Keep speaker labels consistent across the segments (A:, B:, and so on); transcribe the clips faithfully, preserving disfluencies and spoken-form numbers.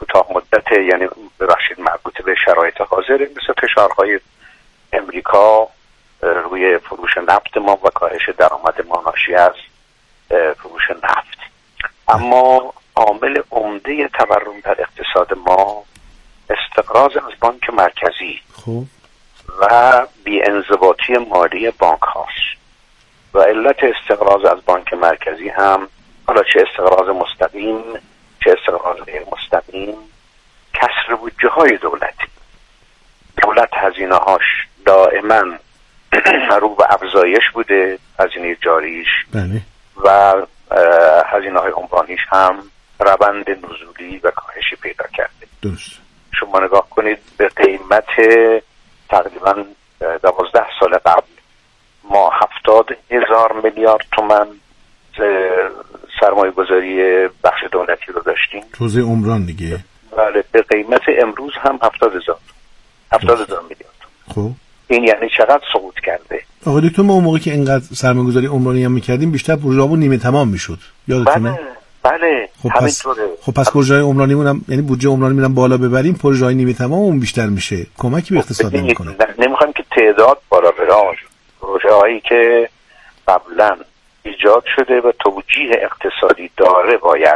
A: کوتاه مدت، یعنی ببخشید مربوط به شرایط حاضر، مثل فشارهای امریکا روی فروش نفت ما و کاهش درآمد ما ناشی از فروش نفت. اما عامل عمده تورم در اقتصاد ما استقراض از بانک مرکزی خوب. و بی‌انضباطی مالی بانک هاست. و علت استقراض از بانک مرکزی هم، حالا چه استقراض مستقیم چه استقراض غیر مستقیم، کسر بودجه های دولتی. دولت هزینه هاش دائما رو به افزایش بوده، هزینه جاریش بله. و هزینه های عمرانیش هم روند نزولی و کاهشی پیدا کرده. درست. شما نگاه کنید به قیمت تقریبا دوازده سال قبل ما هفتاد هزار میلیارد تومان سرمایه گذاری بخش دولتی رو داشتیم، توزیع عمران دیگه. بله، به قیمت امروز هم هفتاد هزار هفتاد هزار میلیارد. خب این یعنی چقدر سقوط کرده؟ آقا دکتر، ما اون موقع که اینقدر سرمایه گذاری عمرانی هم میکردیم بیشتر پروژه‌مون نیمه تمام میشد، یادتونه؟ بله بله خب همینطوره. خب پس پروژه پروژه‌های هم، یعنی بودجه عمرانی میرن بالا ببریم، پروژه‌های نیمه تمام اون بیشتر میشه، کمکی به اقتصاد نمیکنه. نمیخوام که تعداد بالا بره. پروژه‌هایی که قبلا ایجاد شده و توجیه اقتصادی داره باید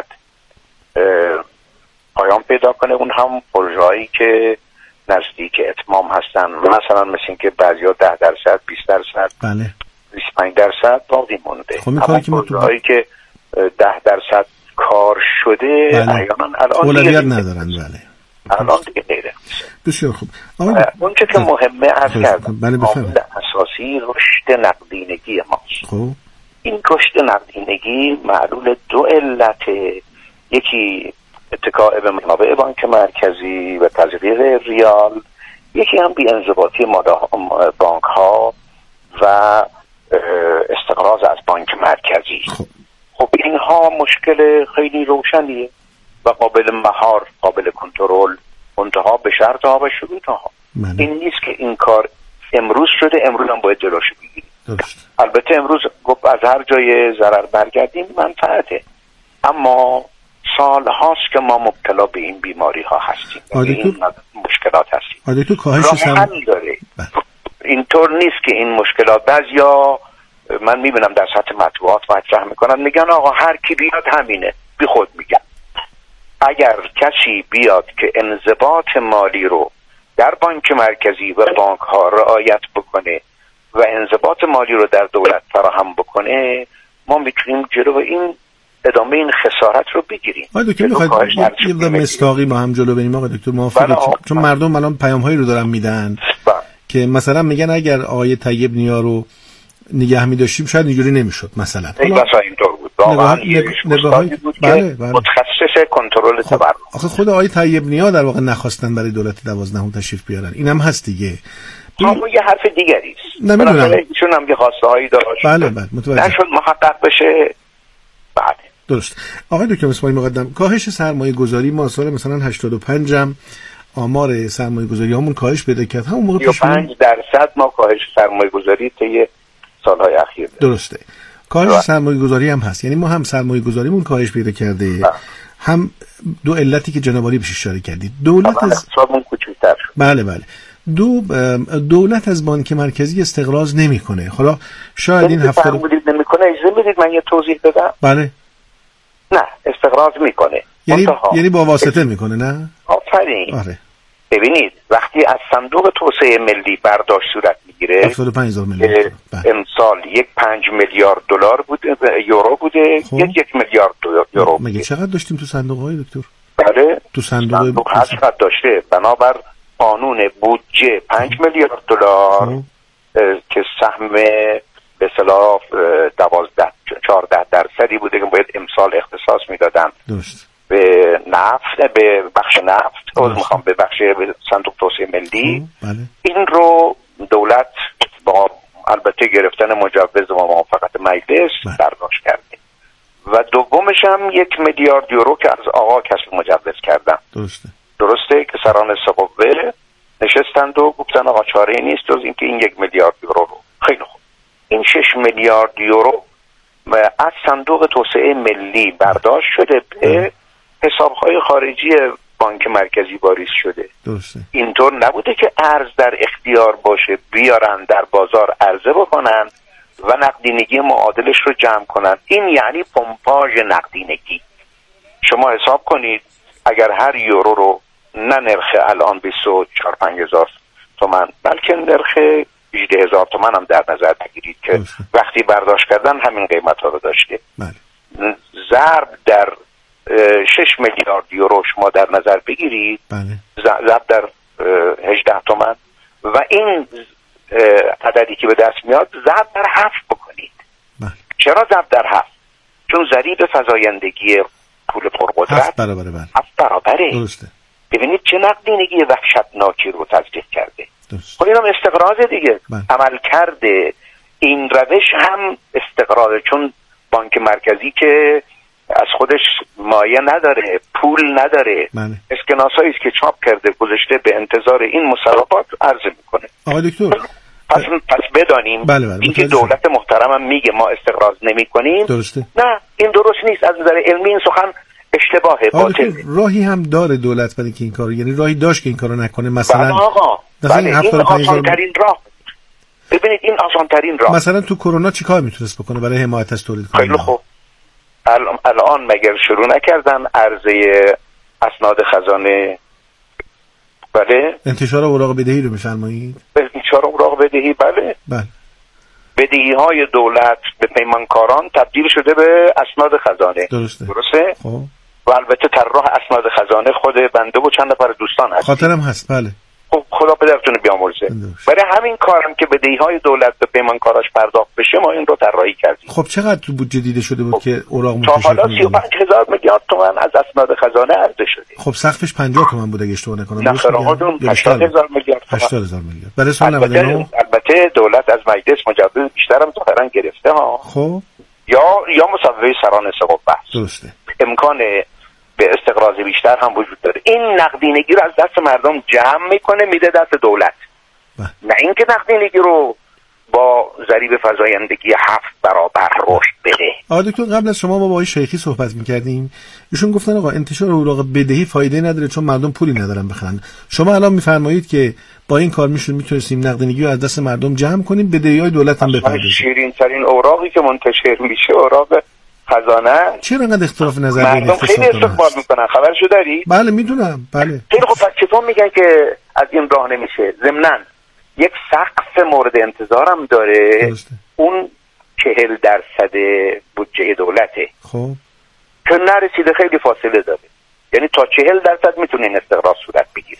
A: پایان پیدا کنه. اون هم پروژه‌هایی که نزدیک اتمام هستن، مثلا مثل این که بعضیا ده درصد بیست درصد بله بیست و پنج درصد باقی مونده. خب اما پروژه‌هایی که ده درصد کار شده بله. احیانا الان اولویت ندارن. بله الان دیگه غیره. بسیار خوب. اون چه که مهمه از کردم بله عامل اساسی رشد نقدینگی ماست. خب این رشد نقدینگی معلول دو علت، یکی اتکاء به منابع بانک مرکزی و تزریق ریال، یکی هم بی‌انضباطی بانک ها و استقراض از بانک مرکزی. خب, خب اینها مشکل خیلی روشنیه و قابل مهار، قابل کنترل، منتها به شرط ها و شروط ها. این نیست که این کار امروز شده امروز هم باید جلوش بگیریم. البته امروز گفت از هر جای ضرر برگردیم منفعته، اما سال هاست که ما مبتلا به این بیماری ها هستیم، این مشکلات هستیم. آده تو کاهش سم داره. اینطور نیست که این مشکلات بعضیا من میبینم در سطح مطبوعات مطرح میکنن، میگن آقا هر کی بیاد همینه. بی خود میگن اگر کسی بیاد که انضباط مالی رو در بانک مرکزی و بانک ها رعایت بکنه و انضباط مالی رو در دولت فراهم بکنه، ما میتونیم جلو این ادامه این خسارت رو بگیریم. آقای دکتر میخواید یه دو مستاقی ما هم جلو بریم آقای دکتر موافقید؟ چون مردم الان پیام‌هایی رو دارن میدن که مثلا میگن اگر آقای طیب نیا رو نگه می‌داشتیم شاید اینجوری نمیشد. مثلا مثلا اینطور بود. واقعا نگاهی بود بله، که بله. متخصص کنترل
B: خب.
A: تورم.
B: آخه خود آقای طیب نیا در واقع نخواستن برای دولت دوازدهم تشریف بیارن. اینم هست دیگه.
A: اما یه حرف دیگری است.
B: نمیدونم.
A: ایشون هم یه خواسته داشت.
B: بله بله متوجه.
A: نشد محقق بشه. بله.
B: درست. آقای دکتر اسماعیل مقدم، کاهش سرمایه گذاری ما سال مثلا هشتاد و پنج هم آمار سرمایه گذاری همون کاهش پیدا کرد. همون موقع
A: پیش پنج درصد ما کاهش سرمایه گذاری طی سالهای اخیر داریم.
B: درسته. کاهش سرمایه گذاری هم هست، یعنی ما هم سرمایه گذاریمون کاهش پیدا کرده با. هم دو علتی که جناب عالی بهش اشاره کردید. دولت از
A: حسابمون کوچیک‌تر شد.
B: بله بله. دو دولت از بانک مرکزی استقراض نمیکنه. حالا شاید این هفته رو
A: نمیکنه. اجازه بدید من یه توضیح بدم.
B: بله.
A: نه استقراض میکنه.
B: یعنی یعنی با واسطه میکنه نه؟
A: آفرین. آره. ببینید وقتی از صندوق توسعه ملی برداشت صورت میگیره
B: هفتاد و پنج هزار میلیارد
A: امسال یک پنج میلیارد دلار بوده، یورو بوده، خب. یک یک میلیارد یورو.
B: مگه چقدر داشتیم تو صندوق های دکتر؟
A: بله
B: تو صندوق,
A: صندوق هر چقدر داشته بنابر قانون بودجه پنج میلیارد دلار که سهم به اصطلاح دوازده چهارده درصدی بوده که باید امسال اختصاص میدادن.
B: درست.
A: به نفت، به بخش نفت، از میخوام به بخش به صندوق توسعه ملی.
B: بله.
A: این رو دولت با البته گرفتن مجوز و موافقت مجلس برداشت کرده و دومش هم یک میلیارد یورو که از آقا کسب مجوز کردن.
B: درسته.
A: درسته که سران سقوه نشستند و گفتن آقا چاره نیست جز اینکه این یک میلیارد یورو رو. خیلی خوب. این شش میلیارد یورو و از صندوق توسعه ملی برداشت شده به حساب‌های خارجی بانک مرکزی واریز شده.
B: درسته.
A: اینطور نبوده که ارز در اختیار باشه بیارن در بازار عرضه بکنن و نقدینگی معادلش رو جمع کنن. این یعنی پمپاژ نقدینگی. شما حساب کنید اگر هر یورو رو نه نرخ الان بیست و چهار پنج هزار تومان بلکه نرخ هجده هزار تومان هم در نظر بگیرید که درسته. وقتی برداشت کردن همین قیمت ها رو داشته.
B: بله.
A: ضرب در شش میلیارد یورو شما در نظر بگیرید.
B: بله.
A: ضرب در هجده تومان و این عددی که به دست میاد ضرب در هفت بکنید.
B: بله.
A: چرا ضرب در هفت؟ چون ضریب فزایندگی پول پرقدرت
B: هفت برابره. بله.
A: هفت برابره.
B: درسته.
A: ببینید چه نقدینگی وحشتناکی رو تزریق کرده.
B: درست.
A: خب این هم استقراض دیگه.
B: بله.
A: عمل کرده این روش هم استقراض، چون بانک مرکزی که از خودش مایه نداره، پول نداره.
B: بله.
A: اسکناسایی است که چاپ کرده گذاشته به انتظار این مسابقات عرضه میکنه.
B: آقای دکتر
A: پس پس بدانیم
B: بله بله.
A: اینکه دولت محترمم میگه ما استقراض نمی‌کنیم.
B: درسته.
A: نه این درست نیست، از نظر علمی این سخن اشتباهه، باطله.
B: راهی هم داره دولت برای که این کارو، یعنی راهی داشت که این کارو نکنه. مثلا
A: بله آقا بله این آسان ترین راه. ببینید این آسان ترین راه.
B: مثلا تو کرونا چیکار میتونست بکنه برای حمایت از تولید کننده؟
A: خیلی خوب. الان مگر شروع نکردن عرضه اسناد خزانه؟ بله.
B: انتشار اوراق بدهی رو میفرمایید؟
A: انتشار اوراق بدهی بله.
B: بله.
A: بدهی های دولت به پیمانکاران تبدیل شده به اسناد خزانه.
B: درسته.
A: درسته؟
B: خب.
A: و البته طراح اسناد خزانه خود بنده و چند نفر دوستان هست.
B: خاطرم هست بله.
A: خب خدا پدرتون بیامرزه. برای همین کارم که بدهی های دولت به پیمانکاراش پرداخت بشه ما این رو طراحی کردیم.
B: خب چقدر تو بودجه دیده شده بود خب. که اوراق
A: منتشر کنه؟ تا حالا سی و پنج هزار میلیارد تومان از اسناد خزانه عرضه شده.
B: خب سقفش پنجاه تومان بود اگه اشتباه نکنم.
A: نه خراجون هشتاد هزار میلیارد تومان.
B: هشتاد هزار میلیارد. برای سال نود و نه
A: البته دولت از مجلس مجوز بیشتر هم ظاهرا گرفته ها.
B: خب
A: یا یا مصوبه سران سقوط بحث.
B: درسته.
A: امکان به استقراض بیشتر هم وجود داره. این نقدینگی رو از دست مردم جمع میکنه میده دست دولت.
B: بله.
A: نه اینکه نقدینگی رو با ضریب فزایندگی هفت برابر رشد بده.
B: آقای دکتر قبل از شما ما با آقای شیخی صحبت میکردیم، ایشون گفتن آقا انتشار اوراق بدهی فایده نداره چون مردم پولی ندارن بخرن. شما الان میفرمایید که با این کار میشون میتونستیم نقدینگی رو از دست مردم جمع کنیم، بدهی‌های دولت هم بپردازیم.
A: شیرین ترین اوراقی که منتشر میشه اوراق خزانه.
B: چرا انقدر اختلاف نظر بین
A: مردم خیلی استقبال میکنن؟ خبرشو داری؟
B: بله میدونم. بله.
A: خیلی خب پس چطور میگن که از این راه نمیشه؟ ضمناً یک سقف مورد انتظارم داره.
B: درسته.
A: اون چهل درصد بودجه دولته.
B: خب
A: که نرسیده، خیلی فاصله داره. یعنی تا چهل درصد میتونه این استقراض صورت بگیره.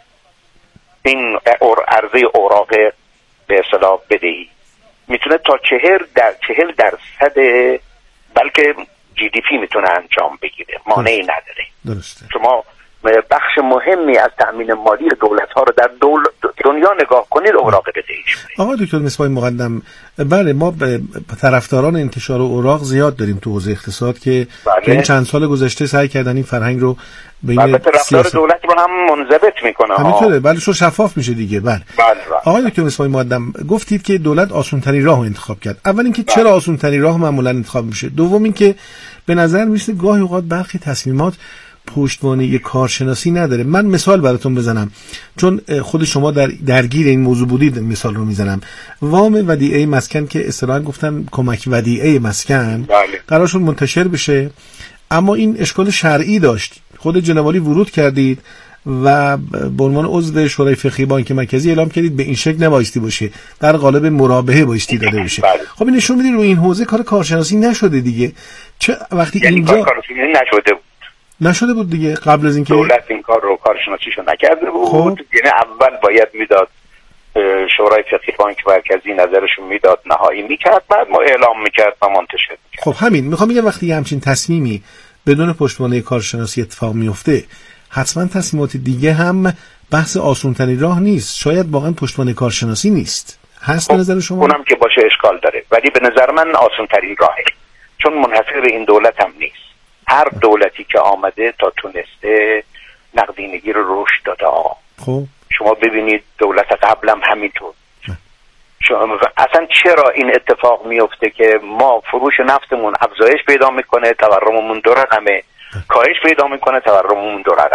A: این عرضه اوراق به اصطلاح بدهی میتونه تا چهل در چهل درصد بلکه جی دی پی میتونه انجام بگیره. مانعی نداره.
B: درسته.
A: شما بخش مهمی از تأمین مالی دولت ها رو در دول... دنیا نگاه کنید اوراق بدهیش.
B: آقا دکتر مصباح مقدم، بله ما طرفداران انتشار اوراق زیاد داریم تو حوزه اقتصاد که
A: بله.
B: این چند سال گذشته سعی کردن این فرهنگ رو بین
A: البته رفتار دولت رو هم منضبط میکنه.
B: همینطوره. بله شو شفاف میشه دیگه. بله.
A: بله.
B: آقا دکتر مصباح مقدم گفتید که دولت آسان‌ترین راهو انتخاب کرد. اول اینکه بله. چرا آسان‌ترین راه معمولا انتخاب میشه؟ دوم اینکه به نظر میرسه گاهی اوقات برخی تصمیمات پشتوانه کارشناسی نداره. من مثال براتون بزنم چون خود شما در درگیر این موضوع بودید، مثال رو میزنم. وام ودیعه مسکن که اصطلاحاً گفتن کمک ودیعه مسکن
A: بله.
B: قرار شد منتشر بشه، اما این اشکال شرعی داشت. خود جناب عالی ورود کردید و به عنوان عضو شورای فقهی بانک مرکزی اعلام کردید به این شکل نبایستی باشه، در قالب مرابحه بایستی داده بشه.
A: بله.
B: خب این نشون میده روی این حوزه کار کارشناسی نشده دیگه. چه وقتی
A: یعنی
B: اینجا
A: کار کارشناسی نشده بود.
B: نشده بود دیگه قبل از اینکه
A: دولت این کار رو کارشناسیشو نکرده بود.
B: خب.
A: یعنی اول باید میداد شورای فقهی بانک مرکزی نظرشون میداد، نهایی میکرد، بعد ما اعلام میکرد و منتشر میکرد.
B: خب همین میخوام بگم وقتی همچین تصمیمی بدون پشتوانه کارشناسی اتفاق میفته، حتما تصمیمات دیگه هم بحث آسان‌ترین راه نیست. شاید واقعا پشتوانه کارشناسی نیست. هست
A: خب.
B: به نظر شما؟
A: اونم که باشه اشکال داره، ولی به نظر من آسان‌ترین راهه، چون منحصر به این دولت هم نیست. هر دولتی که آمده تا تونسته نقدینگی رو رشد داده.
B: خب
A: شما ببینید دولت قبلم همینطور. شما اصلا چرا این اتفاق میفته که ما فروش نفتمون افزایش پیدا میکنه، تورممون دو رقمه، کاهش پیدا میکنه، تورممون دو رقمه؟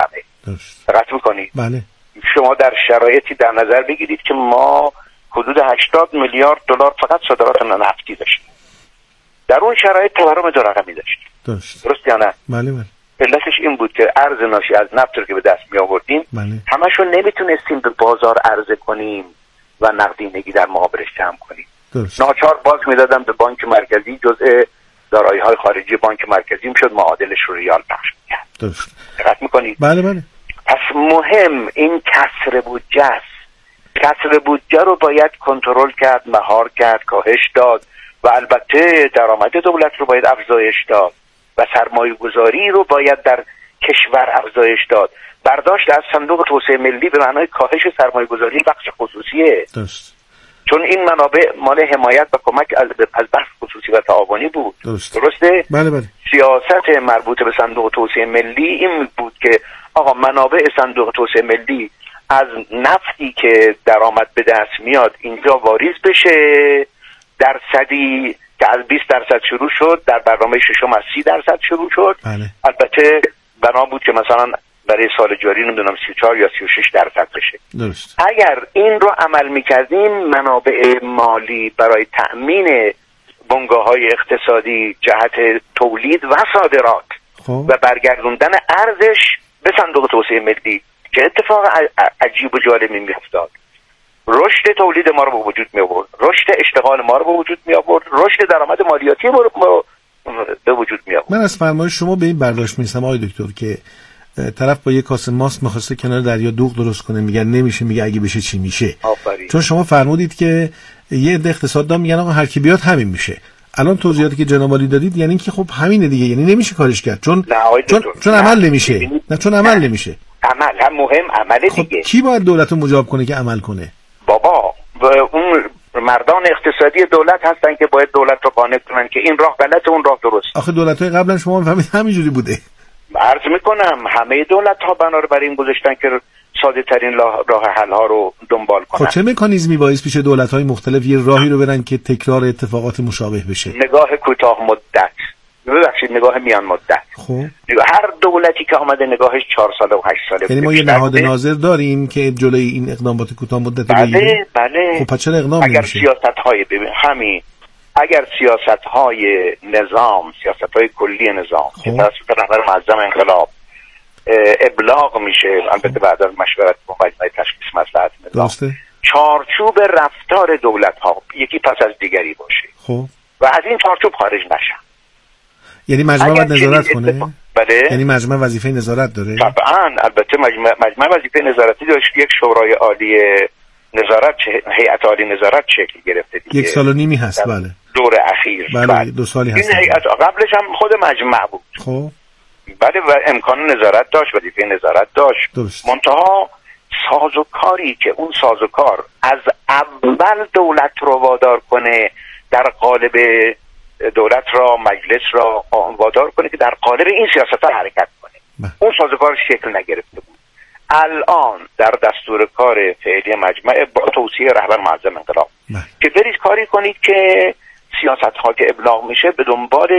A: دقت میکنید؟
B: بله.
A: شما در شرایطی در نظر بگیرید که ما حدود هشتاد میلیارد دلار فقط صادرات نفتی داشتیم. در اون شرایط تورم دو رقمی داشتیم.
B: درست.
A: درست یا نه؟
B: بله بله.
A: علتش این بود که ارز ناشی از نفت رو که به دست می آوردیم
B: بله.
A: همشو نمیتونستیم به بازار عرضه کنیم و نقدینگی در مقابلش جمع کنیم.
B: درست.
A: ناچار باز میدادم به بانک مرکزی، جزء دارایی‌های خارجی بانک مرکزی میشد، معادلش رو ریال پخش می‌کرد.
B: درست.
A: دقت می‌کنید؟
B: بله بله.
A: پس مهم این کسر بودجه است. کسر بودجه رو باید کنترل کرد، مهار کرد، کاهش داد و البته درآمد دولت رو باید افزایش داد و سرمایه گذاری رو باید در کشور افزایش داد. برداشت از صندوق توسعه ملی به معنای کاهش سرمایه گذاری بخش خصوصیه.
B: درست.
A: چون این منابع مال حمایت و کمک از بخش خصوصی و تعاونی بود.
B: درست.
A: درسته؟
B: بله بله.
A: سیاست مربوط به صندوق توسعه ملی این بود که آقا منابع صندوق توسعه ملی از نفتی که درآمد به دست میاد اینجا واریز بشه، درصدی که از بیست درصد شروع شد در برنامه ششم از سی درصد شروع شد.
B: بله.
A: البته بنا بود که مثلا برای سال جاری نمیدونم سی و چهار یا سی و شش درصد بشه.
B: درست.
A: اگر این رو عمل میکردیم منابع مالی برای تأمین بنگاه‌های اقتصادی جهت تولید و صادرات
B: خوب.
A: و برگردوندن ارزش به صندوق توسعه ملی که اتفاق عجیب و جالبی میافتاد. رشد تولید ما رو به وجود می آورد، رشد اشتغال ما رو به وجود می آورد، رشد درآمد مالیاتی ما رو به وجود می آورد.
B: من از فرمایش شما به این برداشت میرسم آقای دکتر که طرف با یک کاسه ماست می‌خواسته کنار دریا دوغ درست کنه، میگن نمیشه، میگه اگه بشه چی میشه.
A: آفرین.
B: چون شما فرمودید که یه عده اقتصاددان میگن آقا هر کی بیاد همین میشه. الان توضیحاتی که جناب عالی دادید یعنی که خب همینه دیگه، یعنی نمیشه کارش کرد چون چون چون عمل نمیشه. نه چون عمل نمیشه.
A: عمل هم مهم، عمل
B: خب
A: دیگه.
B: کی باید دولت رو مجاب کنه که عمل کنه؟
A: بابا اون مردان اقتصادی دولت هستن که باید دولت رو قانع کنن که این راه غلطه اون راه درست.
B: آخه دولت‌های قبلا شما می‌فهمید همینجوری بوده.
A: عرض میکنم همه دولت ها بنا رو برای این گذاشتن که ساده ترین راه حل ها رو دنبال کنن.
B: خب چه مکانیزمی باعث میشه دولت های مختلف یه راهی رو برن که تکرار اتفاقات مشابه بشه؟
A: نگاه کوتاه مدت، ببخشید نگاه میان مدت.
B: خب
A: هر دولتی که آمده نگاهش چهار ساله و هشت ساله.
B: یعنی ما یه نهاد ناظر داریم که جلوی این اقدامات کوتاه مدت
A: بله
B: بگیره؟
A: بله.
B: خب پس چرا اقدام
A: اگر
B: نمیشه؟
A: سیاست های ببین همین اگر سیاست های نظام، سیاست های کلی نظام که توسط رهبر معظم انقلاب ابلاغ میشه، البته بعد از مشورت با مجمع تشخیص مصلحت نظام، چارچوب رفتار دولت ها یکی پس از دیگری باشه
B: خب
A: و از این چارچوب خارج نشن.
B: یعنی مجمع باید نظارت کنه؟
A: اتفاق... بله.
B: یعنی مجمع وظیفه نظارت داره؟
A: طبعا البته مجمع, مجمع وظیفه نظارتی داشت، یک شورای عالی نظارت، هیئت عالی نظارت شکل گرفته دیگه.
B: یک سال و نیمی هست بله.
A: دور اخیر.
B: بله, بله. دو سالی هست.
A: این هیئت قبلش هم خود مجمع بود.
B: خب
A: بله و امکان نظارت داشت، وظیفه نظارت داشت.
B: درست.
A: منتها سازوکاری که اون سازوکار از اول دولت رو وادار کنه در قالب دولت را، مجلس را وادار کنه که در قالب این سیاست‌ها حرکت کنه. بله. اون سازوکار شکل نگرفته بود. الان در دستور کار فعلی مجمع با توصیه رهبر معظم انقلاب که برید کاری کنید که سیاست ها که ابلاغ میشه به دنبالش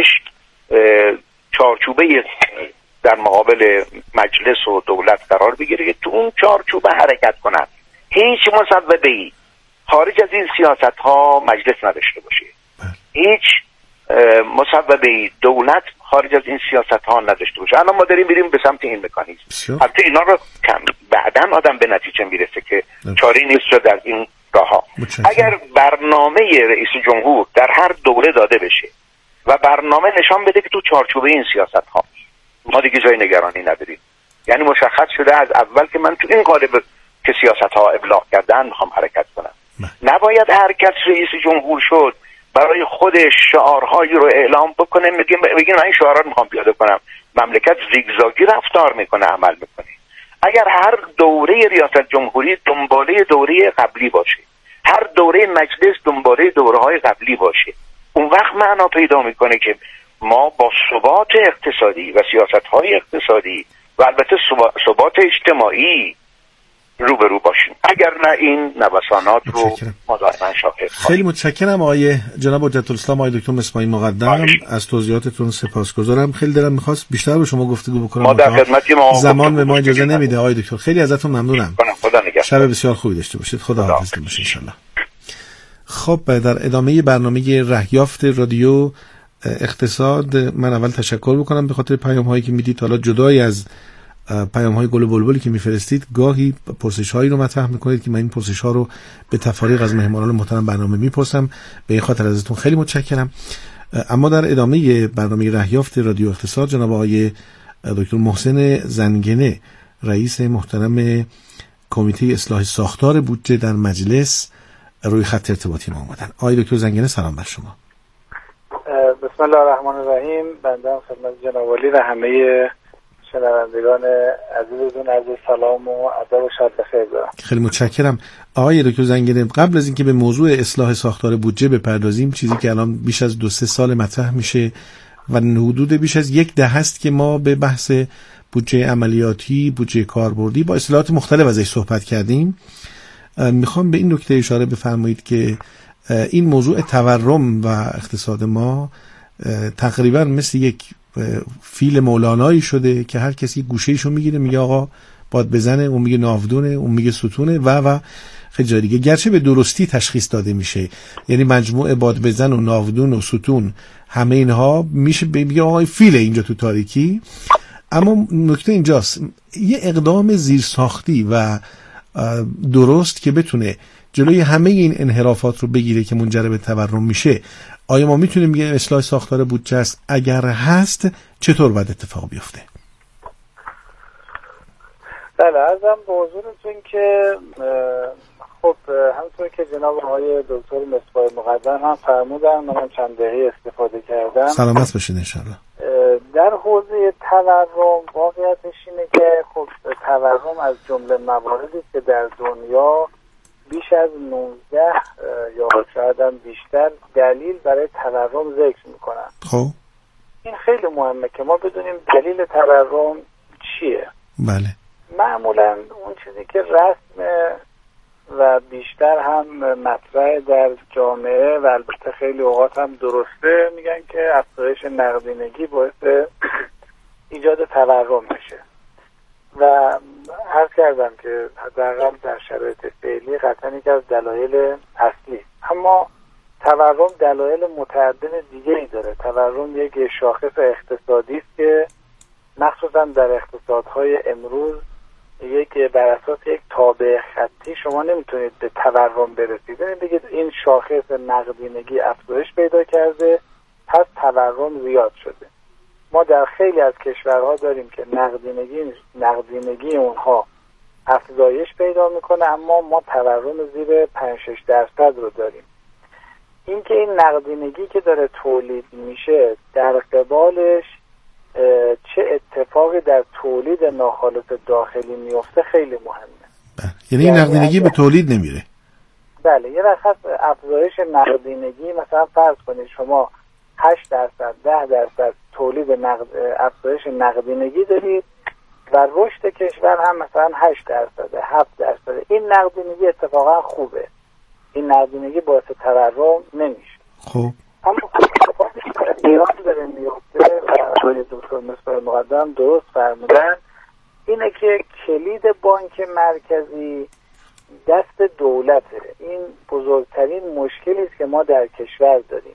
A: چارچوبه در مقابل مجلس و دولت قرار بگیره که تو اون چارچوبه حرکت کنند. هیچ مسببه‌ای خارج از این سیاست ها مجلس نداشته باشه. هیچ مسببه‌ای دولت خارج از این سیاست ها نداشته باشه. الان ما داریم میریم به سمت این مکانیزم. البته اینا رو کم بعدن آدم به نتیجه میرسه که چاری نیست شد از این راه ها. اگر برنامه رئیس جمهور در هر دوره داده بشه و برنامه نشان بده که تو چارچوبه این سیاست ها ما دیگه جای نگرانی نداریم، یعنی مشخص شده از اول که من تو این قالب که سیاست ها ابلاغ کردن میخوام حرکت کنم. نباید هر کس رئیس جمهور شد برای خودش شعارهایی رو اعلام بکنه، میگه بگین من این شعارها رو میخوام پیاده کنم. مملکت زیگزاگی رفتار میکنه، عمل میکنه. اگر هر دوره ریاست جمهوری دنباله دوره قبلی باشه، هر دوره مجلس دنباله دوره‌های قبلی باشه، اون وقت معنا پیدا میکنه که ما با ثبات اقتصادی و سیاست‌های اقتصادی و البته ثبات اجتماعی روبرو باشیم، اگر نه این نوسانات رو ما دائما شاهد.
B: خیلی متشکرم آقای جناب حجت الاسلام آقای دکتر مصباحی مقدم، از توضیحاتتون سپاسگزارم. خیلی دلم می‌خواست بیشتر با شما گفتگو بکنم،
A: ما در خدمتی ما
B: زمان به ما اجازه نمیده آقای دکتر. خیلی ازتون ممنونم.
A: خدا نگهدار.
B: شب بسیار خوبی داشته باشید. خدا حافظ باشید ان شاءالله. خب در ادامه برنامه رهیافت رادیو اقتصاد من اول تشکر بکنم به خاطر پیام‌هایی که میدید. حالا جدای از پیام‌های گل و بلبلی که میفرستید، گاهی پرسش‌هایی رو مطرح میکنید که من این پرسش‌ها رو به تفاریق از مهمانان محترم برنامه میپرسم. به این خاطر ازتون خیلی متشکرم. اما در ادامه برنامه رهیافت رادیو اقتصاد جناب آقای دکتر محسن زنگنه، رئیس محترم کمیته اصلاح ساختار بودجه در مجلس، روی خط ارتباطی ما اومدن. آقای دکتر زنگنه سلام بر شما.
C: بسم الله الرحمن الرحیم. بنده هم خدمت جناب عالی و همه شنوندگان عزیزتون عرض سلام و ادب و شاد بخیر دارم.
B: خیلی متشکرم. آقای دکتر زنگنه، قبل از اینکه به موضوع اصلاح ساختار بودجه بپردازیم، چیزی که الان بیش از دو سه سال مطرح میشه و حدود بیش از یک دهه است که ما به بحث بودجه عملیاتی، بودجه کاربردی با اصطلاحات مختلف ازش صحبت کردیم، میخوام به این نکته اشاره بفرمایید که این موضوع تورم و اقتصاد ما تقریبا مثل یک فیل مولانایی شده که هر کسی گوشه‌ایشو میگیره، میگه آقا باد بزنه، اون میگه ناودونه، اون میگه ستونه و و خیلی جای دیگه. گرچه به درستی تشخیص داده میشه، یعنی مجموعه باد بزن و ناودون و ستون همه اینها میشه میگه آقا فیل اینجا تو تاریکی. اما نکته اینجاست، یه اقدام زیرساختی و درست که بتونه جلوی همه این انحرافات رو بگیره که منجر به تورم میشه، آیا ما میتونیم بگیم اصلاح ساختار بودجه است؟ اگر هست چطور باید اتفاق بیفته؟
C: بله، عرضم به حضورتون که خب همونطور که جناب آقای دکتر مصباحی مقدم هم فرمودن، منم چند دقیقه استفاده کردم.
B: سلامت باشید انشالله.
C: در حوزه تورم واقعیتش اینه که خب تورم از جمله مواردی که در دنیا بیش از نوزده یا شاید هم بیشتر دلیل برای تورم ذکر میکنن.
B: خب
C: این خیلی مهمه که ما بدونیم دلیل تورم چیه.
B: بله.
C: معمولا اون چیزی که رسمه و بیشتر هم مطرح در جامعه و البته خیلی اوقات هم درسته، میگن که افزایش نقدینگی باعث ایجاد تورم میشه و عرض کردم که حداقل در شرایط فعلی قطعا یکی از دلایل اصلی. اما تورم دلایل متعدد دیگه ای داره. تورم یک شاخص اقتصادی است که مخصوصا در اقتصادهای امروز یک بر اساس یک تابع خطی شما نمیتونید به تورم برسید. بگید این شاخص نقدینگی افزایش پیدا کرده پس تورم زیاد شده. ما در خیلی از کشورها داریم که نقدینگی نقدینگی اونها افزایش پیدا میکنه اما ما تورم زیر پنج شش درصد رو داریم. اینکه این نقدینگی که داره تولید میشه در قبالش چه اتفاقی در تولید ناخالص داخلی میفته خیلی مهمه.
B: یعنی این نقدینگی به تولید نمیره.
C: بله، یه وقت افزایش نقدینگی مثلا فرض کنید شما هشت درصد ده درصد تولید نقد افزایش نقدینگی دارید و رشد کشور هم مثلا هشت درصد هفت درصد. این نقدینگی اتفاقا خوبه. این نقدینگی باعث تورم نمیشه.
B: خب
C: اما ایران داره میفته و دکتر مصباحی مقدم درست فرمودن، اینه که کلید بانک مرکزی دست دولته. این بزرگترین مشکلی است که ما در کشور داریم.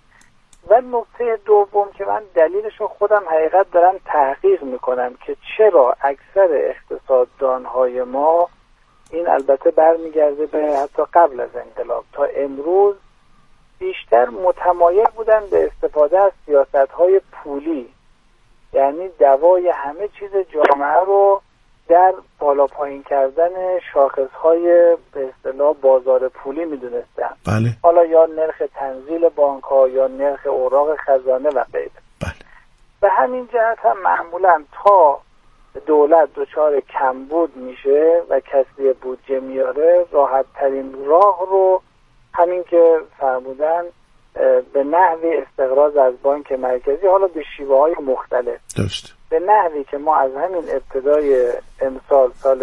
C: و نکته دوم که من دلیلش رو خودم حقیقت دارم تحقیق میکنم که چرا اکثر اقتصاددانهای ما، این البته برمیگرده به حتی قبل از انقلاب تا امروز، بیشتر متمایل بودن به استفاده از سیاست‌های پولی، یعنی دوای همه چیز جامعه رو در بالا پایین کردن شاخص‌های به اصطلاح بازار پولی می‌دونستن.
B: بله.
C: حالا یا نرخ تنزیل بانک‌ها یا نرخ اوراق خزانه و غیره.
B: بله.
C: به همین جهت هم معمولاً تا دولت دچار کمبود میشه و کسری بودجه میاره، راحت ترین راه رو همین که فرمودن به نحوی استقراض از بانک مرکزی، حالا به شیوه های مختلف،
B: درست،
C: به نحوی که ما از همین ابتدای امسال سال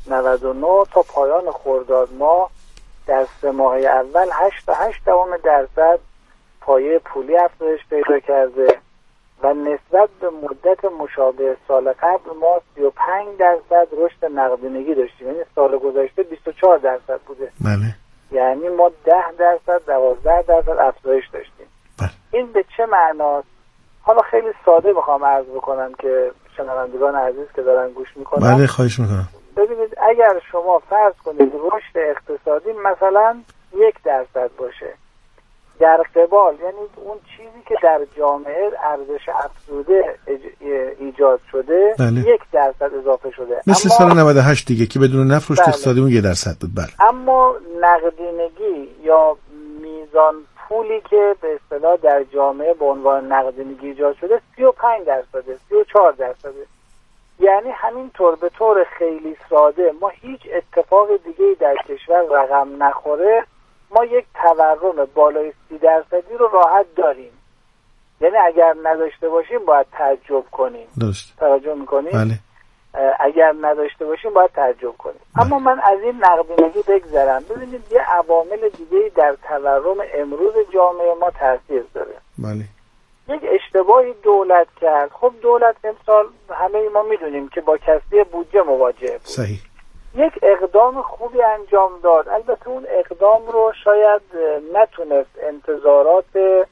C: نود و نه تا پایان خرداد ماه در سه ماه اول هشت تا هشت دهم درصد پایه پولی افزایش پیدا کرده و نسبت به مدت مشابه سال قبل ما سی و پنج درصد رشد نقدینگی داشتیم. یعنی سال گذشته بیست و چهار درصد بوده.
B: بله.
C: یعنی ما ده درصد دوازده درصد افزایش داشتیم.
B: بله.
C: این به چه معناست؟ حالا خیلی ساده میخوام عرض بکنم که شنوندگان عزیز که دارن گوش میکنن.
B: بله خواهش میکنم.
C: ببینید اگر شما فرض کنید رشد اقتصادی مثلا یک درصد باشه، در قبال یعنی اون چیزی که در جامعه ارزش افزوده ایجاد شده
B: بله.
C: یک درصد اضافه شده،
B: مثل
C: اما
B: سال نود و هشت دیگه که بدون نفت رشد اقتصادی اون یک درصد بود. بله.
C: اما نقدینگی یا میزان پولی که به اصطلاح در جامعه به عنوان نقدینگی ایجاد شده سی و پنج درصده، سی و چهار درصده. یعنی همینطور به طور خیلی ساده ما هیچ اتفاق دیگه‌ای در کشور رقم نخوره ما یک تورم بالای سی درصدی رو راحت داریم. یعنی اگر نداشته باشیم باید تعجب کنیم.
B: درست.
C: توجه میکنیم؟
B: بله.
C: اگر نداشته باشیم باید تعجب کنیم. بله. اما من از این نقدینگی بگذرم. ببینید یه عوامل دیگه‌ای در تورم امروز جامعه ما تاثیر داره.
B: بله.
C: یک اشتباهی دولت کرد. خب دولت امسال همه ما میدونیم که با کسری بودجه مواجه بود.
B: صحیح.
C: یک اقدام خوبی انجام داد. البته اون اقدام رو شاید نتونست انتظارات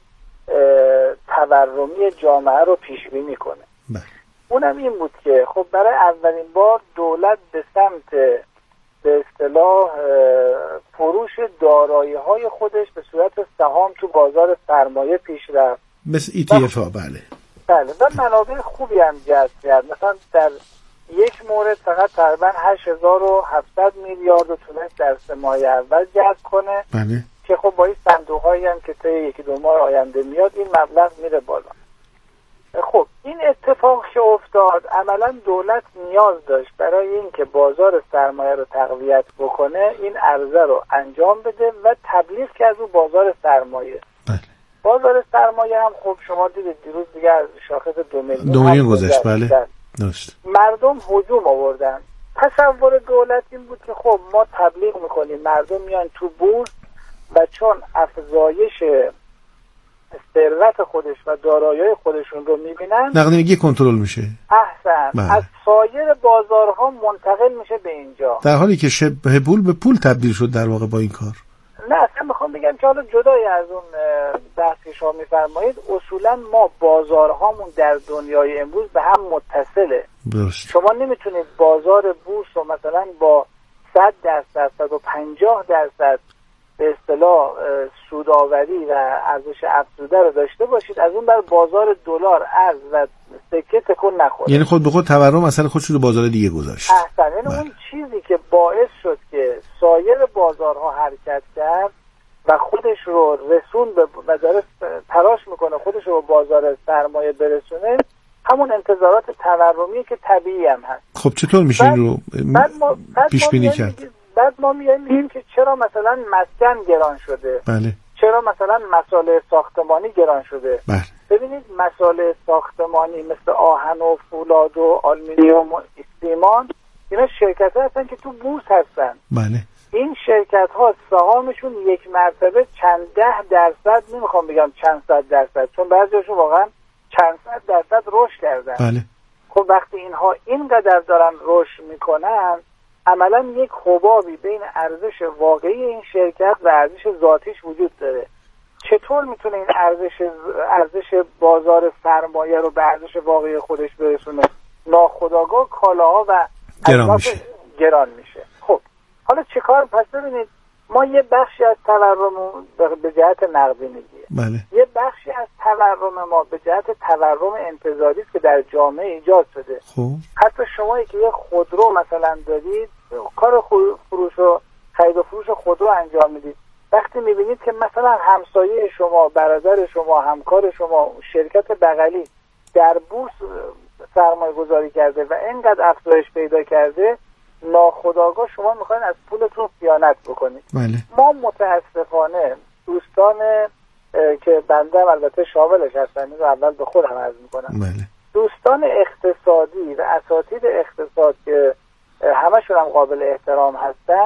C: تورمی جامعه رو پیش بینی کنه.
B: بله.
C: اونم این بود که خب برای اولین بار دولت به سمت به اصطلاح فروش دارایی‌های خودش به صورت سهام تو بازار سرمایه پیش رفت.
B: مثل ای تی اف ها. بله.
C: بله و منابع خوبی هم جذب کرد. مثلا در یک مورد فقط تقریبا هشت هزار و هفتصد میلیارد رو تونست در سه ماه اول جذب کنه.
B: بله.
C: که خب با این صندوق‌هایی هم که طی یکی دو ماه آینده میاد این مبلغ میره بالا. خب این اتفاق که افتاد عملا دولت نیاز داشت برای اینکه بازار سرمایه رو تقویت بکنه این عرضه رو انجام بده و تبلیغ کرد رو بازار سرمایه.
B: بله.
C: بازار سرمایه هم خب شما دیدید دیروز دیگه از شاخص دو میلیون
B: دو میلیون گذشت. بله. درست.
C: مردم هجوم آوردن. تصور دولت این بود که خب ما تبلیغ میکنیم مردم میان تو بورس و چون افزایش ثروت خودش و دارایی‌های خودشون رو میبینن
B: نقدینگی کنترل میشه.
C: احسن.
B: بله.
C: از سایر بازارها منتقل میشه به اینجا،
B: در حالی که شبه پول به پول تبدیل شد در واقع با این کار.
C: نه اصلا میخوام بگم که حالا جدای از اون بحثی که شما میفرمایید اصولا ما بازارهامون در دنیای امروز به هم متصله.
B: درست.
C: شما نمیتونید بازار بورس رو مثلا با صد درصد صد و پنجاه درصد به اصطلاح سودآوری و ارزش افزوده رو داشته باشید از اون بر بازار دلار ارز و سکه تکون نخوره.
B: یعنی خود به خود تورم اصلا خودش رو بازار دیگه گذاشت.
C: احسن. یعنی اون چیزی که باعث شد که سایر بازارها حرکت کرد و خودش رو رسون به و داره تلاش میکنه خودش رو به بازار سرمایه برسونه همون انتظارات تورمیه که طبیعی هم هست.
B: خب چطور میشه این رو پیش بینی کرد؟
C: بعد ما میایم میگیم که چرا مثلا مسکن گران شده؟
B: بله.
C: چرا مثلا مسائل ساختمانی گران شده؟
B: بله.
C: ببینید مسائل ساختمانی مثل آهن و فولاد و آلومینیوم و استیمان اینا شرکت ها هستن که تو بورس هستن.
B: بله.
C: این شرکت ها سهامشون یک مرتبه چند ده درصد نمیخوام بگم چند صد درصد چون بعضیشون واقعا چند صد درصد رشد کردن.
B: بله.
C: خب وقتی اینها اینقدر دارن رشد میکنن عملا یک حبابی بین ارزش واقعی این شرکت و ارزش ذاتیش وجود داره. چطور میتونه این ارزش ارزش بازار سرمایه رو به ارزش واقعی خودش برسونه؟ ناخودآگاه کالاها و
B: گران میشه.
C: گران میشه. خب حالا چیکار؟ پس ببینید ما یه بخشی از تورم به جهت نقدینگیه.
B: بله.
C: یه بخشی از تورم ما به جهت تورم انتظاری است که در جامعه ایجاد شده.
B: خب
C: حتی شما که یه خودرو مثلا دارید کار فروش و خرید و فروش خودرو انجام میدید وقتی میبینید که مثلا همسایه شما برادر شما همکار شما شرکت بغلی در بورس سرمایه گذاری کرده و اینقدر افزایش پیدا کرده ناخودآگاه شما میخواین از پولتون خیانت بکنید.
B: بله.
C: ما متاسفانه دوستان که بنده البته شاملش هستم این رو اول به خودم عرض میکنم.
B: بله.
C: دوستان اقتصادی و اساتید اقتصاد که همشون هم قابل احترام هستن،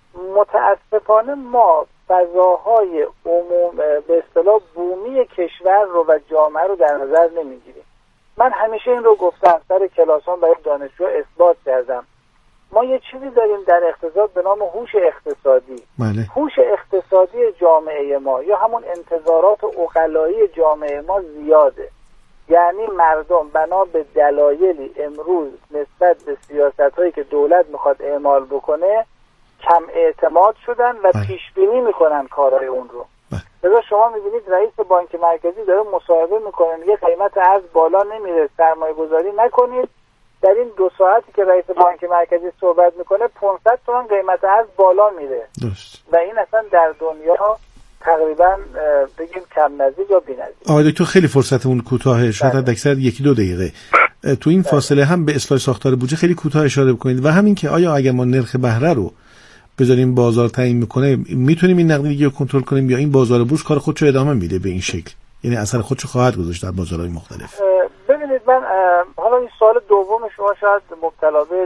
C: متاسفانه ما فضاهای عموم به اصطلاح بومی کشور رو و جامعه رو در نظر نمیگیریم. من همیشه این رو گفتم، سر کلاسام برای دانشجوها اثبات کردم. ما یه چیزی داریم در اقتصاد به نام هوش اقتصادی.
B: بله.
C: هوش اقتصادی جامعه ما یا همون انتظارات عقلایی جامعه ما زیاده. یعنی مردم بنا به دلایلی امروز نسبت به سیاست‌هایی که دولت میخواد اعمال بکنه کم اعتماد شدن و
B: بله.
C: پیش بینی میکنن کارهای اون رو.
B: بله.
C: لذا شما میبینید رئیس بانک مرکزی داره مصاحبه میکنه، میگه قیمت ارز بالا نمیره، سرمایه گذاری نکنید. در این دو ساعتی که رئیس بانک مرکزی صحبت میکنه پانصد تومان قیمت ارز بالا میره.
B: درست.
C: و این اصلا در دنیا تقریبا بگیم کم نزدیک یا بی‌نظیر.
B: آقای دکتر خیلی فرصتمون کوتاهه، شاید اکثر یکی دو دقیقه تو این فاصله هم به اصلاح ساختار بودجه خیلی کوتاه اشاره بکنید و همین که آیا اگر ما نرخ بهره رو بذاریم بازار تعیین میکنه میتونیم این نقدینگی رو کنترل کنیم یا این بازار بورس کار خودشو ادامه میده به این شکل، یعنی اثر خودشو خواهد گذاشت در بازارهای مختلف؟
C: ببینید من حالا این سوال دوم شما شاید مبتلا به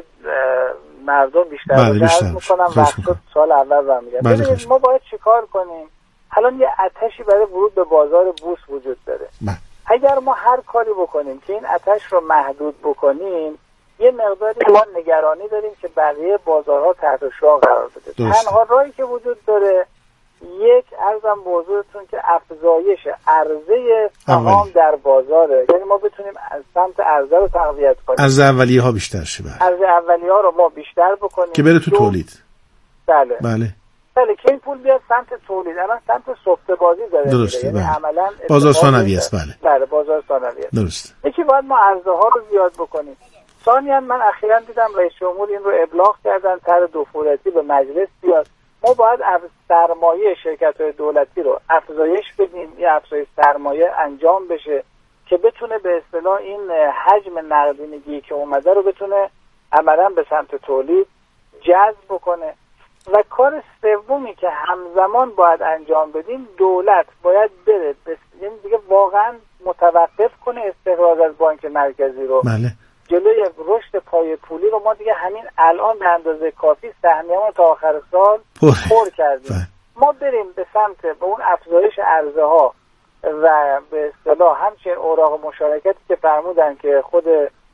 C: مردم بیشتر عرض میکنم وقت سوال اول برمیگردم. ببینید ما باید چیکار کنیم؟ الان یه آتشی برای ورود به بازار بورس وجود داره. بله. اگر ما هر کاری بکنیم که این آتش رو محدود بکنیم یه مقداری ما نگرانی داریم که بقیه بازارها تحت شعاع قرار بده. تنها راهی که وجود داره یک عرضم به حضورتون که افزایش عرضه سهام در بازاره، یعنی ما بتونیم از سمت عرضه رو تقویت کنیم،
B: عرضه اولیه ها بیشتر شه،
C: عرضه اولیه ها رو ما بیشتر بکنیم
B: که بره تو تولید.
C: بله
B: بله
C: بله که این پول بیاد سمت تولید. الان سمت سفته بازی داره،
B: درسته،
C: یعنی عملاً
B: بازار ثانویه است. بله
C: بله بازار ثانویه است.
B: درست.
C: یکی باید ما عرضه ها رو زیاد بکنیم. ثانیاً من اخیراً دیدم رئیس جمهور این رو ابلاغ کردن طرح دفعاتی به مجلس بیاد. ما باید سرمایه شرکت‌های دولتی رو افزایش بدیم، یه افزایش سرمایه انجام بشه که بتونه به اصطلاح این حجم نقدینگی که اومده رو بتونه عملاً به سمت تولید جذب بکنه. و کار سومی که همزمان باید انجام بدیم، دولت باید بره یعنی دیگه واقعاً متوقف کنه استقراض از بانک مرکزی رو.
B: بله.
C: جلوی رشد پای پولی رو ما دیگه همین الان به اندازه کافی سهمیه‌مون تا آخر سال پر, پر کردیم. بله. ما بریم به سمت به اون افزایش عرضه ها و به اصطلاح همچنین اوراق مشارکتی که فرمودن که خود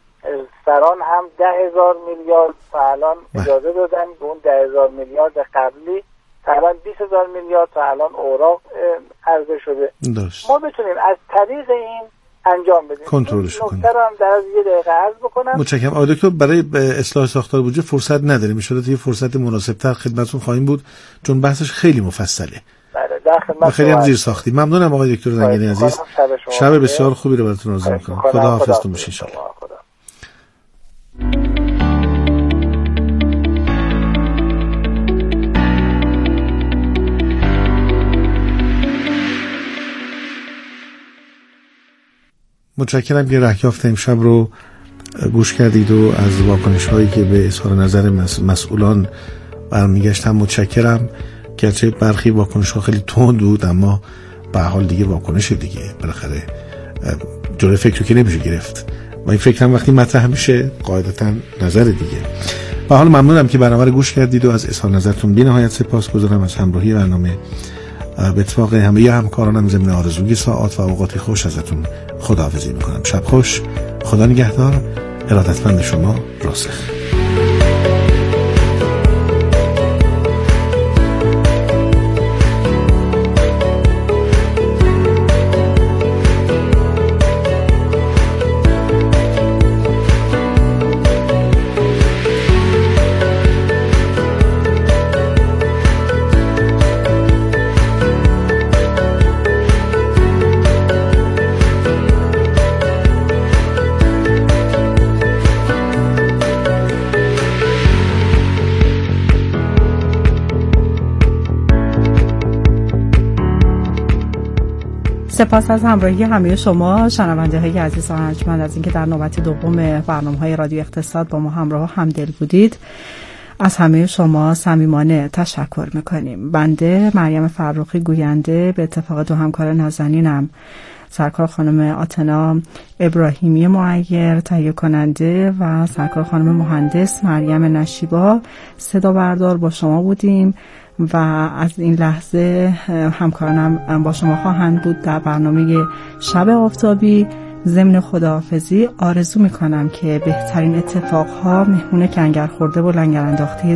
C: سران هم ده هزار میلیارد تا الان اجازه دادن، به اون ده هزار میلیارد قبلی تقریبا بیست هزار میلیارد تا الان اوراق عرضه شده.
B: درست.
C: ما بتونیم از طریق این انجام بدیم،
B: کنترلش کنیم.
C: نکته رو هم در از یه دقیقه عرض بکنم.
B: متشکرم. آقای دکتر برای اصلاح ساختار بودجه فرصت نداریم، ان شاءالله یه فرصت مناسب‌تر خدمتتون خواهیم بود چون بحثش خیلی مفصله.
C: بله در خدمت.
B: خیلی هم زیر ساختی. ممنونم آقای دکتر زنگنی عزیز. شب بسیار خوبی رو براتون آرزو می‌کنم. خدا حافظتون باشه ان شاء الله. متشکرم که رهیافت امشب رو گوش کردید و از واکنش هایی که به اظهار نظر مسئولان برمیگشت هم متشکرم. گرچه برخی واکنش ها خیلی تند بود اما به حال دیگه واکنش دیگه بالاخره جلوی فکر که نمیشه گرفت و این فکر هم وقتی مطرح میشه قاعدتا نظر دیگه. به حال ممنونم که برنامه رو گوش کردید و از اظهار نظرتون بی‌نهایت سپاسگزارم. از همراهی برنامه به اتفاق همه همکارانم ضمن آرزوی ساعات و اوقات خوش ازتون خداحافظی میکنم. شب خوش، خدا نگهدار. ارادتمند شما، راسخ.
D: سپاس از همراهی همه شما شنونده های عزیز و ارجمند از اینکه در نوبت دوم برنامه‌های رادیو اقتصاد با ما همراه و همدل بودید. از همه شما صمیمانه تشکر میکنیم. بنده مریم فرخی گوینده به اتفاق دو همکار نازنینم سرکار خانم آتنا ابراهیمی معیر تهیه کننده و سرکار خانم مهندس مریم نشیبا صدا بردار با شما بودیم و از این لحظه همکارانم با شما خواهند بود در برنامه شب آفتابی. ضمن خداحافظی آرزو میکنم که بهترین اتفاقها مهمون کنگر خورده و لنگر انداخته